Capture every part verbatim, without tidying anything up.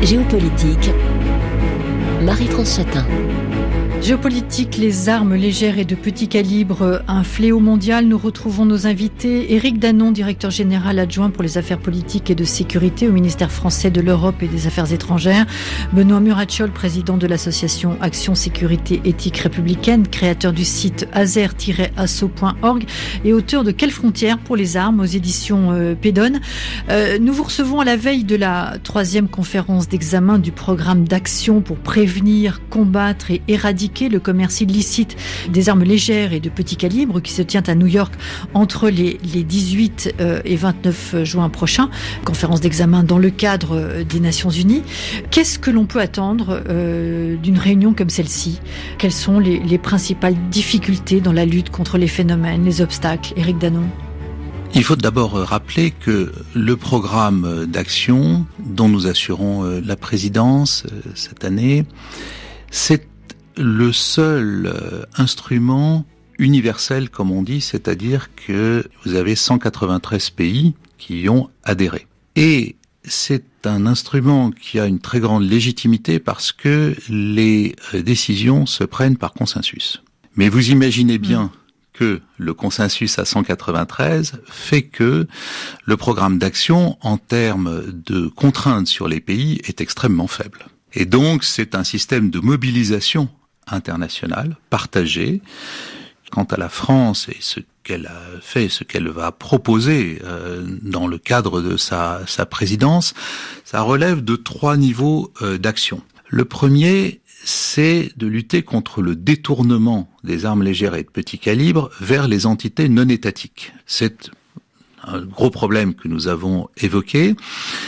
Géopolitique, Marie-France Chatin. Géopolitique, les armes légères et de petit calibre, un fléau mondial. Nous retrouvons nos invités. Éric Danon, directeur général adjoint pour les affaires politiques et de sécurité au ministère français de l'Europe et des Affaires étrangères. Benoît Murachol, président de l'association Action Sécurité Éthique Républicaine, créateur du site azer tiret asso point org et auteur de Quelles frontières pour les armes aux éditions euh, Pédone. Euh, nous vous recevons à la veille de la troisième conférence d'examen du programme d'action pour prévenir, combattre et éradiquer le commerce illicite des armes légères et de petit calibre qui se tient à New York entre les, les dix-huit euh, et vingt-neuf juin prochains. Conférence d'examen dans le cadre des Nations Unies. Qu'est-ce que l'on peut attendre euh, d'une réunion comme celle-ci ? Quelles sont les, les principales difficultés dans la lutte contre les phénomènes, les obstacles ? Éric Danon. Il faut d'abord rappeler que le programme d'action dont nous assurons la présidence cette année, c'est le seul instrument universel, comme on dit, c'est-à-dire que vous avez cent quatre-vingt-treize pays qui y ont adhéré. Et c'est un instrument qui a une très grande légitimité parce que les décisions se prennent par consensus. Mais vous imaginez bien mmh. que le consensus à cent quatre-vingt-treize fait que le programme d'action, en termes de contraintes sur les pays, est extrêmement faible. Et donc, c'est un système de mobilisation internationale, partagée. Quant à la France et ce qu'elle a fait, ce qu'elle va proposer euh, dans le cadre de sa, sa présidence, ça relève de trois niveaux euh, d'action. Le premier, c'est de lutter contre le détournement des armes légères et de petit calibre vers les entités non étatiques. C'est un gros problème que nous avons évoqué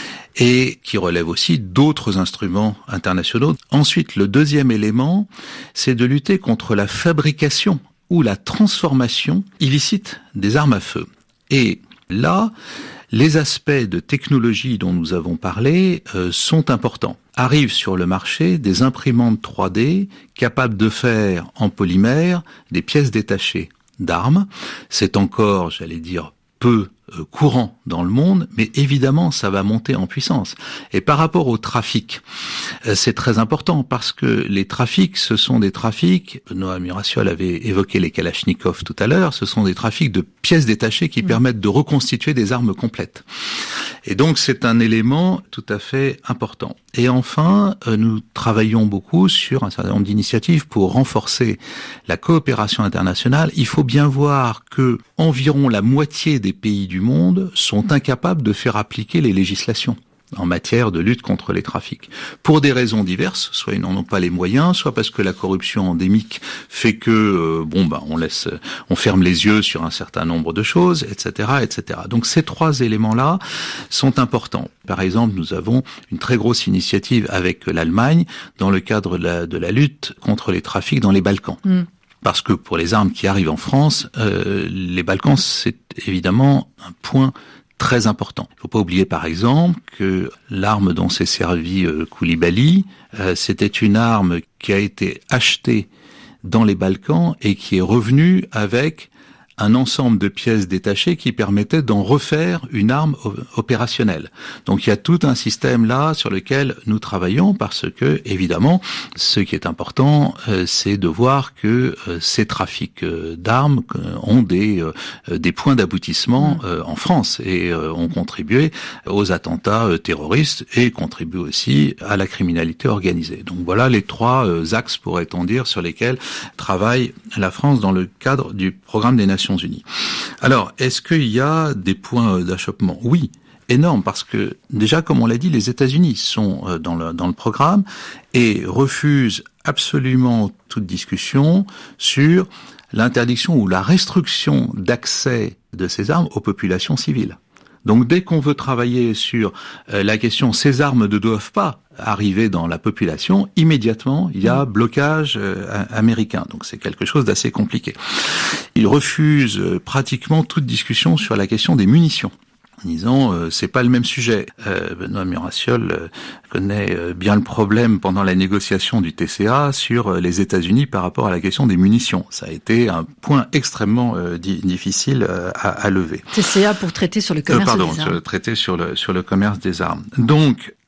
et qui relève aussi d'autres instruments internationaux. Ensuite, le deuxième élément, c'est de lutter contre la fabrication ou la transformation illicite des armes à feu. Et là, les aspects de technologie dont nous avons parlé euh, sont importants. Arrivent sur le marché des imprimantes trois D capables de faire en polymère des pièces détachées d'armes. C'est encore, j'allais dire, peu euh, courant dans le monde, mais évidemment ça va monter en puissance. Et par rapport au trafic, euh, c'est très important parce que les trafics, ce sont des trafics, Benoît Murachol avait évoqué les Kalachnikov tout à l'heure, ce sont des trafics de pièces détachées qui mmh. permettent de reconstituer des armes complètes. Et donc c'est un élément tout à fait important. Et enfin, euh, nous travaillons beaucoup sur un certain nombre d'initiatives pour renforcer la coopération internationale. Il faut bien voir que environ la moitié des pays du monde sont incapables de faire appliquer les législations en matière de lutte contre les trafics. Pour des raisons diverses, soit ils n'en ont pas les moyens, soit parce que la corruption endémique fait que, euh, bon, bah, on laisse, on ferme les yeux sur un certain nombre de choses, et cetera, et cetera. Donc ces trois éléments-là sont importants. Par exemple, nous avons une très grosse initiative avec l'Allemagne dans le cadre de la, de la lutte contre les trafics dans les Balkans. Mmh. Parce que pour les armes qui arrivent en France, euh, les Balkans, c'est évidemment un point très important. Il ne faut pas oublier par exemple que l'arme dont s'est servi euh, Koulibaly, euh, c'était une arme qui a été achetée dans les Balkans et qui est revenue avec un ensemble de pièces détachées qui permettait d'en refaire une arme opérationnelle. Donc il y a tout un système là sur lequel nous travaillons parce que, évidemment, ce qui est important, euh, c'est de voir que euh, ces trafics euh, d'armes euh, ont des, euh, des points d'aboutissement euh, en France et euh, ont contribué aux attentats euh, terroristes et contribuent aussi à la criminalité organisée. Donc voilà les trois euh, axes, pourrait-on dire, sur lesquels travaille la France dans le cadre du programme des Nations Unies. Alors, est-ce qu'il y a des points d'achoppement ? Oui, énorme, parce que déjà, comme on l'a dit, les États-Unis sont dans le, dans le programme et refusent absolument toute discussion sur l'interdiction ou la restriction d'accès de ces armes aux populations civiles. Donc dès qu'on veut travailler sur euh, la question « ces armes ne doivent pas arriver dans la population », immédiatement il y a blocage euh, américain. Donc c'est quelque chose d'assez compliqué. Ils refusent euh, pratiquement toute discussion sur la question des munitions. En disant euh, c'est pas le même sujet. Euh, Benoît Murachol euh, connaît euh, bien le problème pendant la négociation du T C A sur euh, les États-Unis par rapport à la question des munitions. Ça a été un point extrêmement euh, di- difficile euh, à, à lever. T C A pour traiter sur le commerce euh, pardon, des armes. Pardon, traiter sur le sur le commerce des armes. Donc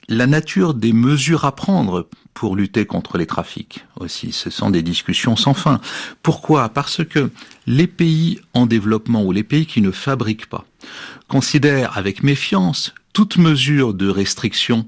La nature des mesures à prendre pour lutter contre les trafics aussi, ce sont des discussions sans fin. Pourquoi ? Parce que les pays en développement ou les pays qui ne fabriquent pas considèrent avec méfiance toute mesure de restriction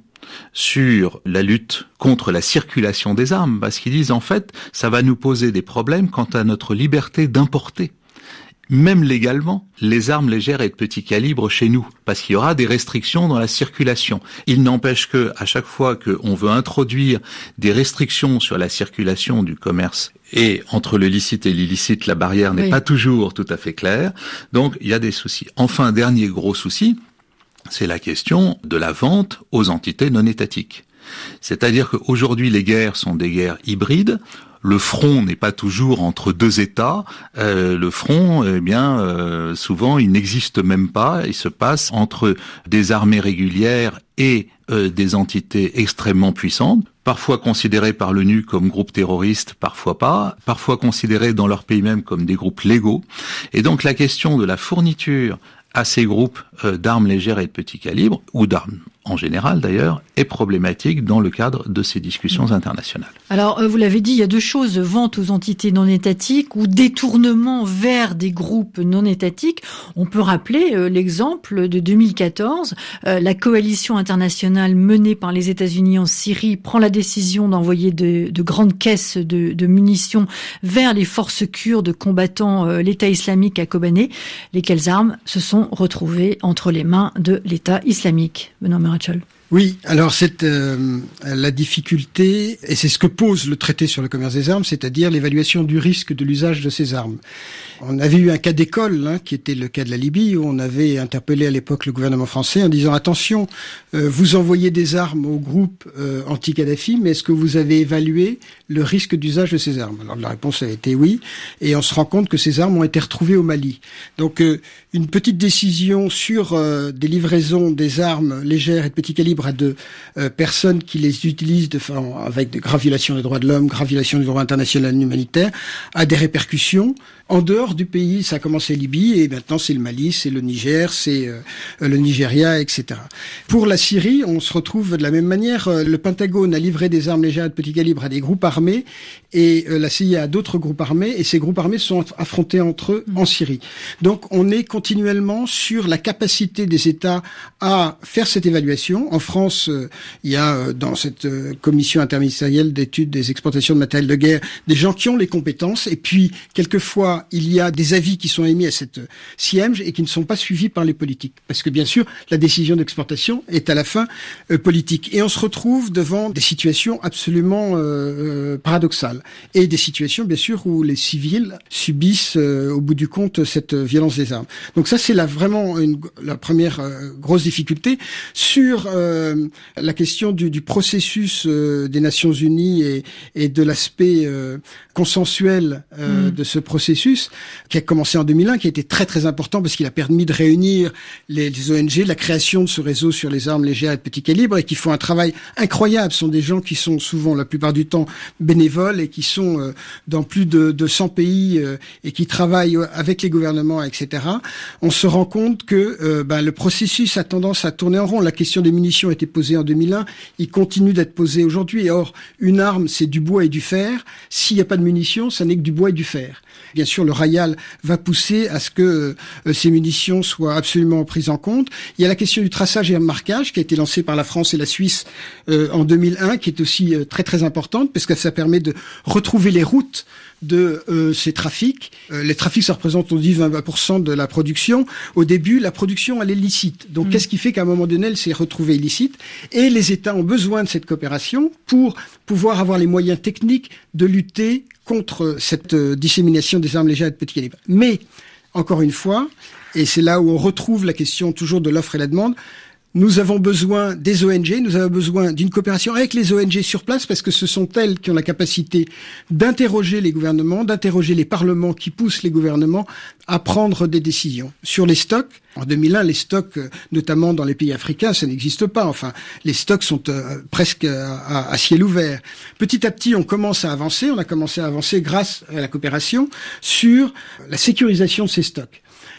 sur la lutte contre la circulation des armes, parce qu'ils disent en fait, ça va nous poser des problèmes quant à notre liberté d'importer, même légalement, les armes légères et de petit calibre chez nous, parce qu'il y aura des restrictions dans la circulation. Il n'empêche que, à chaque fois qu'on veut introduire des restrictions sur la circulation du commerce, et entre le licite et l'illicite, la barrière n'est oui. pas toujours tout à fait claire, donc il y a des soucis. Enfin, dernier gros souci, c'est la question de la vente aux entités non étatiques. C'est-à-dire qu'aujourd'hui, les guerres sont des guerres hybrides. Le front n'est pas toujours entre deux États. Euh, le front, eh bien, euh, souvent, il n'existe même pas. Il se passe entre des armées régulières et euh, des entités extrêmement puissantes, parfois considérées par l'ONU comme groupes terroristes, parfois pas, parfois considérées dans leur pays même comme des groupes légaux. Et donc, la question de la fourniture à ces groupes euh, d'armes légères et de petit calibre, ou d'armes en général d'ailleurs, est problématique dans le cadre de ces discussions internationales. Alors, euh, vous l'avez dit, il y a deux choses, vente aux entités non étatiques ou détournement vers des groupes non étatiques. On peut rappeler euh, l'exemple de deux mille quatorze, euh, la coalition internationale menée par les États-Unis en Syrie prend la décision d'envoyer de, de grandes caisses de, de munitions vers les forces kurdes combattant euh, l'État islamique à Kobané, lesquelles armes se sont retrouvées entre les mains de l'État islamique. Benoît Maréchal. Oui, alors c'est euh, la difficulté, et c'est ce que pose le traité sur le commerce des armes, c'est-à-dire l'évaluation du risque de l'usage de ces armes. On avait eu un cas d'école, hein, qui était le cas de la Libye, où on avait interpellé à l'époque le gouvernement français en disant « Attention, euh, vous envoyez des armes au groupe euh, anti-Kadhafi, mais est-ce que vous avez évalué le risque d'usage de ces armes ?» Alors la réponse a été oui, et on se rend compte que ces armes ont été retrouvées au Mali. Donc euh, une petite décision sur euh, des livraisons des armes légères et de petit calibre à de euh, personnes qui les utilisent de, enfin, avec de graves violations des droits de l'homme, graves violations du droit international humanitaire, a des répercussions. En dehors du pays, ça a commencé Libye et maintenant c'est le Mali, c'est le Niger, c'est euh, le Nigeria, et cetera. Pour la Syrie, on se retrouve de la même manière. Le Pentagone a livré des armes légères de petit calibre à des groupes armés et euh, la C I A à d'autres groupes armés et ces groupes armés sont affrontés entre eux en Syrie. Donc on est continuellement sur la capacité des États à faire cette évaluation. En France, euh, il y a euh, dans cette euh, commission interministérielle d'études des exportations de matériel de guerre des gens qui ont les compétences et puis quelquefois il y a des avis qui sont émis à cette C I E M G et qui ne sont pas suivis par les politiques. Parce que bien sûr, la décision d'exportation est à la fin euh, politique. Et on se retrouve devant des situations absolument euh, euh, paradoxales. Et des situations, bien sûr, où les civils subissent euh, au bout du compte cette violence des armes. Donc ça, c'est la, vraiment une, la première euh, grosse difficulté. Sur euh, la question du, du processus euh, des Nations Unies et, et de l'aspect euh, consensuel euh, mmh. de ce processus, qui a commencé en deux mille un, qui a été très très important parce qu'il a permis de réunir les, les O N G, la création de ce réseau sur les armes légères et de petit calibre et qui font un travail incroyable. Ce sont des gens qui sont souvent, la plupart du temps, bénévoles et qui sont euh, dans plus de, de cent pays euh, et qui travaillent avec les gouvernements, et cetera. On se rend compte que euh, ben, le processus a tendance à tourner en rond. La question des munitions a été posée en deux mille un, il continue d'être posé aujourd'hui. Or, une arme, c'est du bois et du fer. S'il n'y a pas de munitions, ça n'est que du bois et du fer. Bien sûr, le Rayal va pousser à ce que euh, ces munitions soient absolument prises en compte. Il y a la question du traçage et marquage qui a été lancé par la France et la Suisse euh, en deux mille un, qui est aussi euh, très très importante parce que ça permet de retrouver les routes de euh, ces trafics. Euh, les trafics, ça représente, on dit, vingt pour cent de la production. Au début, la production, elle est licite. Donc, mmh. qu'est-ce qui fait qu'à un moment donné, elle s'est retrouvée illicite? Et les États ont besoin de cette coopération pour pouvoir avoir les moyens techniques de lutter contre cette euh, dissémination des armes légères et de petit calibre. Mais, encore une fois, et c'est là où on retrouve la question toujours de l'offre et la demande, nous avons besoin des O N G, nous avons besoin d'une coopération avec les O N G sur place parce que ce sont elles qui ont la capacité d'interroger les gouvernements, d'interroger les parlements qui poussent les gouvernements à prendre des décisions. Sur les stocks, en deux mille un, les stocks, notamment dans les pays africains, ça n'existe pas. Enfin, les stocks sont euh, presque à, à ciel ouvert. Petit à petit, on commence à avancer. On a commencé à avancer grâce à la coopération sur la sécurisation de ces stocks.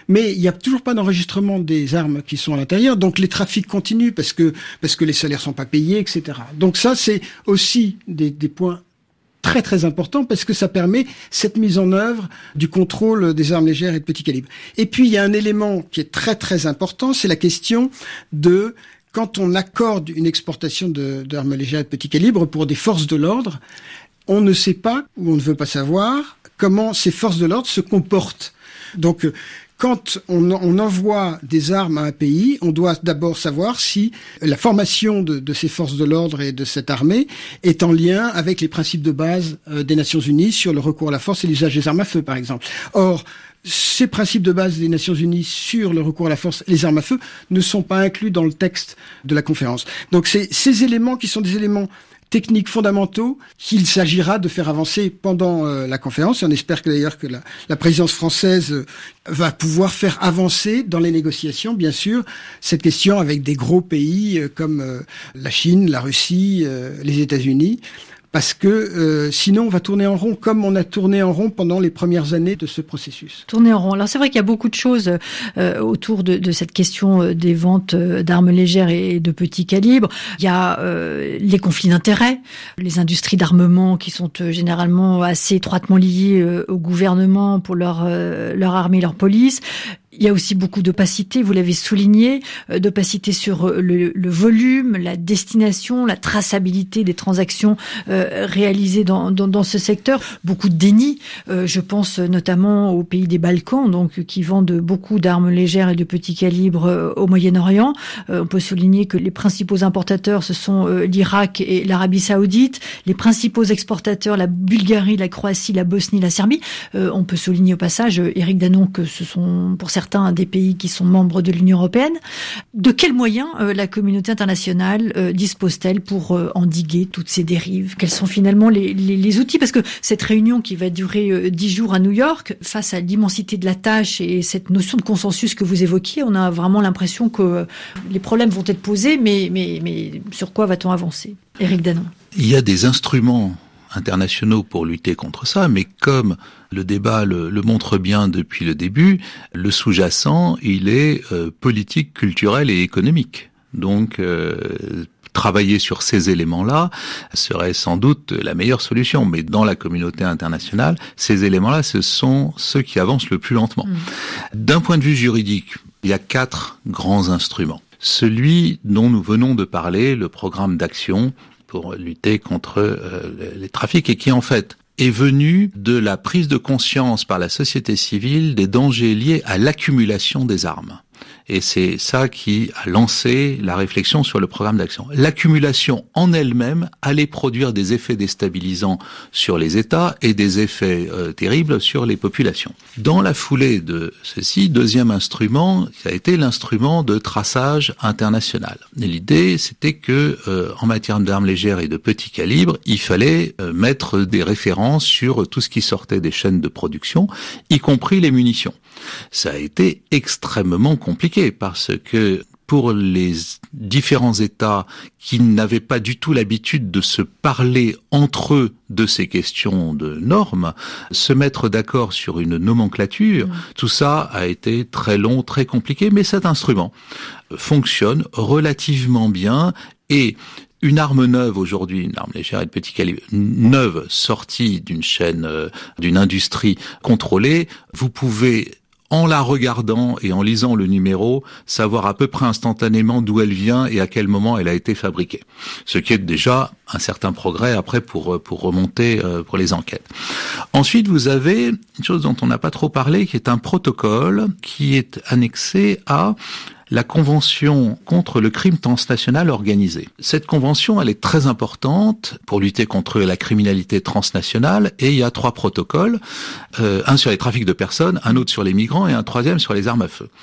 mais il n'y a toujours pas d'enregistrement des armes qui sont à l'intérieur, donc les trafics continuent parce que parce que les salaires sont pas payés, et cetera. Donc ça, c'est aussi des, des points très très importants parce que ça permet cette mise en œuvre du contrôle des armes légères et de petit calibre. Et puis il y a un élément qui est très très important, c'est la question de quand on accorde une exportation de, d'armes légères et de petit calibre pour des forces de l'ordre, on ne sait pas, ou on ne veut pas savoir, comment ces forces de l'ordre se comportent. Donc, quand on, on envoie des armes à un pays, on doit d'abord savoir si la formation de, de ces forces de l'ordre et de cette armée est en lien avec les principes de base euh, des Nations Unies sur le recours à la force et l'usage des armes à feu, par exemple. Or, ces principes de base des Nations Unies sur le recours à la force et les armes à feu ne sont pas inclus dans le texte de la conférence. Donc c'est ces éléments qui sont des éléments techniques fondamentaux qu'il s'agira de faire avancer pendant euh, la conférence. Et on espère que d'ailleurs que la, la présidence française euh, va pouvoir faire avancer dans les négociations, bien sûr, cette question avec des gros pays euh, comme euh, la Chine, la Russie, euh, les États-Unis. Parce que euh, sinon on va tourner en rond comme on a tourné en rond pendant les premières années de ce processus. Tourner en rond. Alors c'est vrai qu'il y a beaucoup de choses euh, autour de, de cette question des ventes d'armes légères et de petits calibres. Il y a euh, les conflits d'intérêts, les industries d'armement qui sont euh, généralement assez étroitement liées euh, au gouvernement pour leur, euh, leur armée et leur police. Il y a aussi beaucoup d'opacité, vous l'avez souligné, d'opacité sur le, le volume, la destination, la traçabilité des transactions euh, réalisées dans, dans, dans ce secteur. Beaucoup de déni, euh, je pense notamment aux pays des Balkans, donc qui vendent beaucoup d'armes légères et de petits calibres euh, au Moyen-Orient. Euh, on peut souligner que les principaux importateurs, ce sont euh, l'Irak et l'Arabie Saoudite. Les principaux exportateurs, la Bulgarie, la Croatie, la Bosnie, la Serbie. Euh, on peut souligner au passage, Éric Danon, que ce sont pour certains certains des pays qui sont membres de l'Union européenne. De quels moyens euh, la communauté internationale euh, dispose-t-elle pour euh, endiguer toutes ces dérives? Quels sont finalement les, les, les outils? Parce que cette réunion qui va durer euh, dix jours à New York, face à l'immensité de la tâche et cette notion de consensus que vous évoquiez, on a vraiment l'impression que euh, les problèmes vont être posés, mais, mais, mais sur quoi va-t-on avancer? Éric Danon. Il y a des instruments internationaux pour lutter contre ça, mais comme le débat le, le montre bien depuis le début, le sous-jacent, il est euh, politique, culturel et économique. Donc, euh, travailler sur ces éléments-là serait sans doute la meilleure solution. Mais dans la communauté internationale, ces éléments-là, ce sont ceux qui avancent le plus lentement. Mmh. D'un point de vue juridique, il y a quatre grands instruments. Celui dont nous venons de parler, le programme d'action pour lutter contre euh, les trafics, et qui en fait est venu de la prise de conscience par la société civile des dangers liés à l'accumulation des armes. Et c'est ça qui a lancé la réflexion sur le programme d'action. L'accumulation en elle-même allait produire des effets déstabilisants sur les États et des effets euh, terribles sur les populations. Dans la foulée de ceci, deuxième instrument, ça a été l'instrument de traçage international. Et l'idée, c'était que euh, en matière d'armes légères et de petits calibres, il fallait euh, mettre des références sur tout ce qui sortait des chaînes de production, y compris les munitions. Ça a été extrêmement compliqué parce que pour les différents États qui n'avaient pas du tout l'habitude de se parler entre eux de ces questions de normes, se mettre d'accord sur une nomenclature, mmh. tout ça a été très long, très compliqué, mais cet instrument fonctionne relativement bien. Et une arme neuve aujourd'hui, une arme légère et de petit calibre, neuve, sortie d'une chaîne, euh, d'une industrie contrôlée, vous pouvez, en la regardant et en lisant le numéro, savoir à peu près instantanément d'où elle vient et à quel moment elle a été fabriquée. Ce qui est déjà un certain progrès après pour pour remonter euh, pour les enquêtes. Ensuite, vous avez une chose dont on n'a pas trop parlé, qui est un protocole qui est annexé à la Convention contre le crime transnational organisé. Cette convention, elle est très importante pour lutter contre la criminalité transnationale, et il y a trois protocoles, euh, un sur les trafics de personnes, un autre sur les migrants et un troisième sur les armes à feu.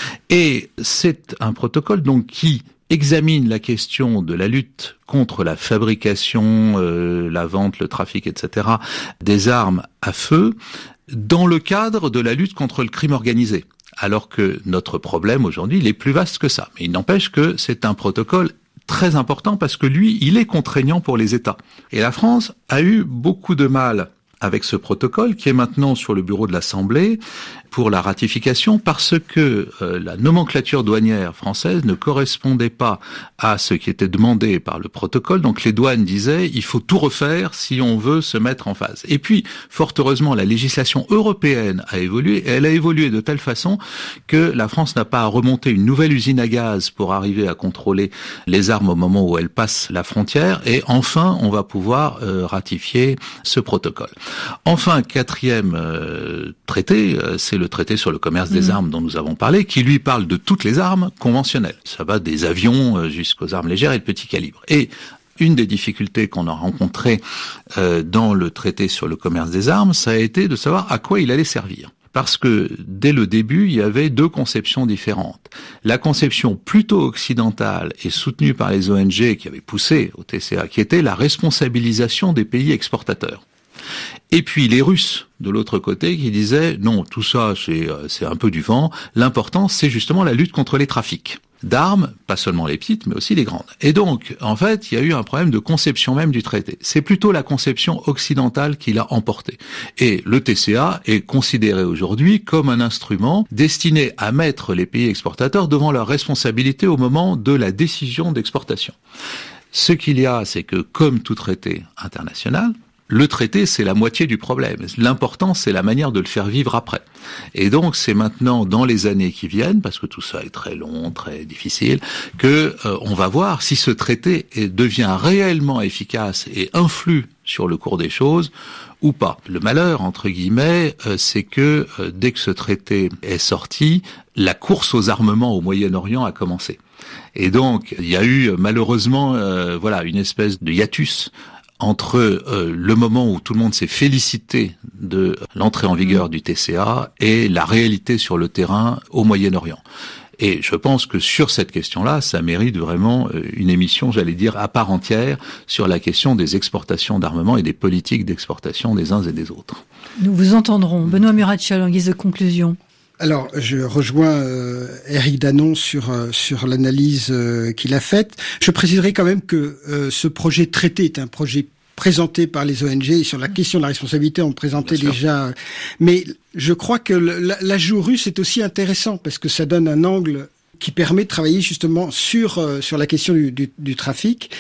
Et c'est un protocole donc qui examine la question de la lutte contre la fabrication, euh, la vente, le trafic, et cetera des armes à feu dans le cadre de la lutte contre le crime organisé. Alors que notre problème aujourd'hui, il est plus vaste que ça. Mais il n'empêche que c'est un protocole très important parce que lui, il est contraignant pour les États. Et la France a eu beaucoup de mal avec ce protocole qui est maintenant sur le bureau de l'Assemblée pour la ratification parce que euh, la nomenclature douanière française ne correspondait pas à ce qui était demandé par le protocole. Donc les douanes disaient il faut tout refaire si on veut se mettre en phase. Et puis, fort heureusement, la législation européenne a évolué et elle a évolué de telle façon que la France n'a pas à remonter une nouvelle usine à gaz pour arriver à contrôler les armes au moment où elles passent la frontière. Et enfin, on va pouvoir euh, ratifier ce protocole. Enfin, quatrième euh, traité, euh, c'est le traité sur le commerce des mmh. armes dont nous avons parlé, qui lui parle de toutes les armes conventionnelles. Ça va des avions jusqu'aux armes légères et de petit calibre. Et une des difficultés qu'on a rencontrées euh, dans le traité sur le commerce des armes, ça a été de savoir à quoi il allait servir. Parce que dès le début, il y avait deux conceptions différentes. La conception plutôt occidentale et soutenue par les O N G qui avaient poussé au T C A, qui était la responsabilisation des pays exportateurs. Et puis les Russes, de l'autre côté, qui disaient non, tout ça c'est c'est un peu du vent, l'important c'est justement la lutte contre les trafics d'armes, pas seulement les petites, mais aussi les grandes. Et donc, en fait, il y a eu un problème de conception même du traité. C'est plutôt la conception occidentale qui l'a emporté. Et le T C A est considéré aujourd'hui comme un instrument destiné à mettre les pays exportateurs devant leurs responsabilités au moment de la décision d'exportation. Ce qu'il y a, c'est que, comme tout traité international, le traité, c'est la moitié du problème. L'important, c'est la manière de le faire vivre après. Et donc, c'est maintenant, dans les années qui viennent, parce que tout ça est très long, très difficile, que euh, on va voir si ce traité est, devient réellement efficace et influe sur le cours des choses ou pas. Le malheur, entre guillemets, euh, c'est que euh, dès que ce traité est sorti, la course aux armements au Moyen-Orient a commencé. Et donc, il y a eu malheureusement, euh, voilà, une espèce de hiatus entre euh, le moment où tout le monde s'est félicité de l'entrée en vigueur du T C A et la réalité sur le terrain au Moyen-Orient. Et je pense que sur cette question-là, ça mérite vraiment une émission, j'allais dire, à part entière sur la question des exportations d'armement et des politiques d'exportation des uns et des autres. Nous vous entendrons. Benoît Murachol, en guise de conclusion. Alors, je rejoins euh, Éric Danon sur euh, sur l'analyse euh, qu'il a faite. Je préciserai quand même que euh, ce projet de traité est un projet présenté par les O N G et sur la question de la responsabilité, on présentait déjà. Mais je crois que l'ajout russe est aussi intéressant parce que ça donne un angle qui permet de travailler justement sur euh, sur la question du, du, du trafic.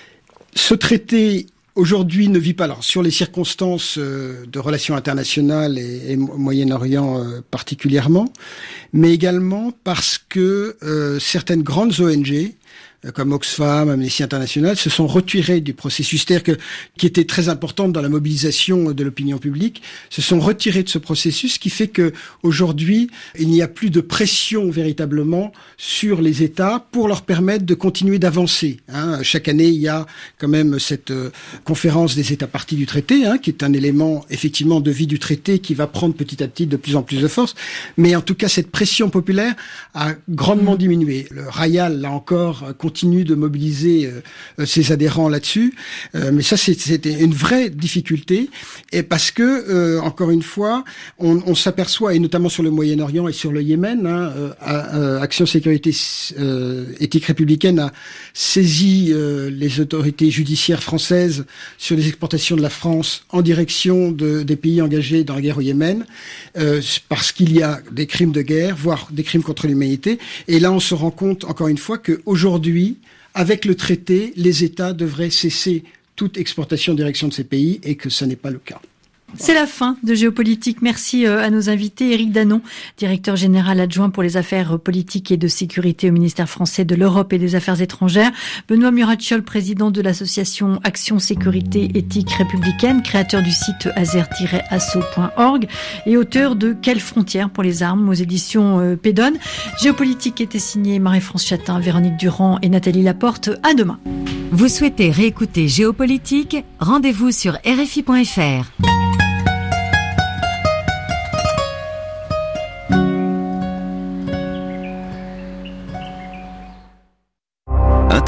Ce traité aujourd'hui ne vit pas, alors sur les circonstances euh, de relations internationales et, et Moyen-Orient euh, particulièrement, mais également parce que euh, certaines grandes O N G comme Oxfam, Amnesty International, se sont retirés du processus, c'est-à-dire que, qui était très importante dans la mobilisation de l'opinion publique, se sont retirés de ce processus, qui fait que aujourd'hui, il n'y a plus de pression véritablement sur les États pour leur permettre de continuer d'avancer. Hein. Chaque année, il y a quand même cette euh, conférence des États parties du traité, hein, qui est un élément effectivement de vie du traité qui va prendre petit à petit de plus en plus de force. Mais en tout cas, cette pression populaire a grandement diminué. Le Rayal, là encore, continue continue de mobiliser euh, ses adhérents là-dessus, euh, mais ça c'est, c'était une vraie difficulté, et parce que euh, encore une fois, on, on s'aperçoit, et notamment sur le Moyen-Orient et sur le Yémen, hein, euh, euh, Action Sécurité euh, Éthique Républicaine a saisi euh, les autorités judiciaires françaises sur les exportations de la France en direction de, des pays engagés dans la guerre au Yémen, euh, parce qu'il y a des crimes de guerre, voire des crimes contre l'humanité, et là on se rend compte encore une fois qu'aujourd'hui, avec le traité, les États devraient cesser toute exportation en direction de ces pays et que ce n'est pas le cas. C'est la fin de Géopolitique. Merci à nos invités. Éric Danon, directeur général adjoint pour les affaires politiques et de sécurité au ministère français de l'Europe et des Affaires étrangères. Benoît Murachol, président de l'association Action Sécurité Éthique Républicaine, créateur du site azer tiret asso point org et auteur de Quelles frontières pour les armes aux éditions Pédone. Géopolitique était signé Marie-France Chatin, Véronique Durand et Nathalie Laporte. À demain. Vous souhaitez réécouter Géopolitique ? Rendez-vous sur R F I point F R.